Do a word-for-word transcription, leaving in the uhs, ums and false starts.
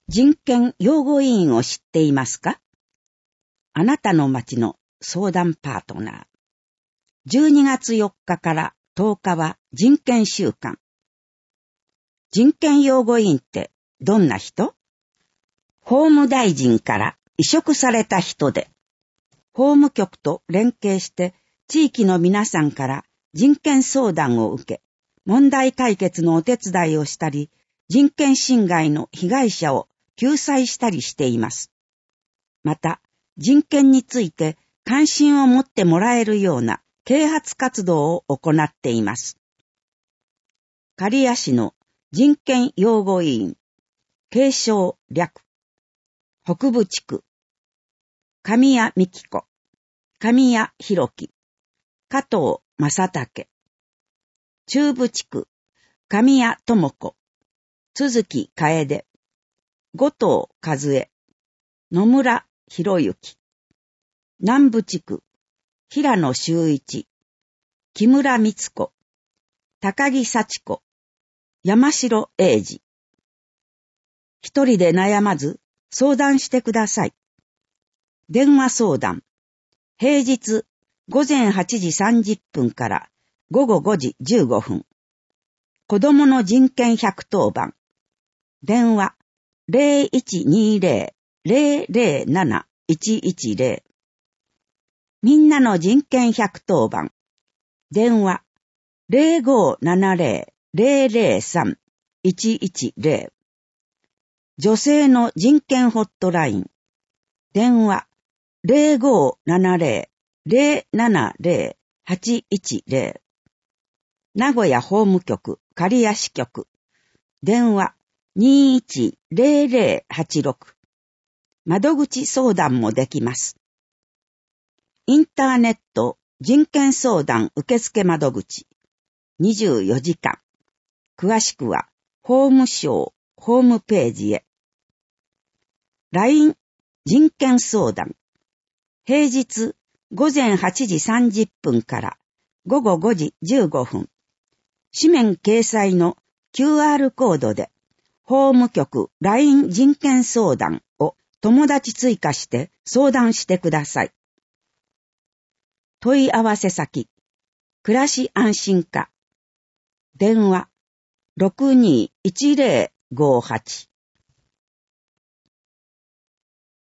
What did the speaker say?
人権擁護委員を知っていますか？あなたの町の相談パートナー。じゅうにがつよっかからとおかは人権週間。人権擁護委員ってどんな人？法務大臣から委嘱された人で、法務局と連携して地域の皆さんから人権相談を受け、問題解決のお手伝いをしたり、人権侵害の被害者を救済したりしています。また、人権について関心を持ってもらえるような啓発活動を行っています。刈谷市の人権擁護委員、継承略、北部地区、神谷美希子、神谷弘樹、加藤正武、中部地区、神谷智子、鈴木楓、後藤和恵、野村博之、南部地区、平野修一、木村光子、高木幸子、山城英二。一人で悩まず相談してください。電話相談。平日ごぜんはちじさんじゅっぷんからごごごじじゅうごふん。子供の人権ひゃくとおばん。電話 ゼロいちにゼロ ゼロゼロなないちいちゼロ。みんなの人権ひゃくとおばん。電話 ゼロごななゼロ ゼロゼロさん いちいちゼロ。女性の人権ホットライン。電話 ゼロごななゼロ ゼロななゼロ はちいちゼロ。名古屋法務局刈谷支局。電話 にいちゼロゼロはちろく。窓口相談もできます。インターネット人権相談受付窓口。にじゅうよじかん。詳しくは法務省ホームページへ。ライン 人権相談。平日ごぜんはちじさんじゅっぷんからごごごじじゅうごふん。紙面掲載の キューアール コードで法務局 ライン 人権相談を友達追加して相談してください。問い合わせ先、暮らし安心課。電話 ろくにいちゼロごはち。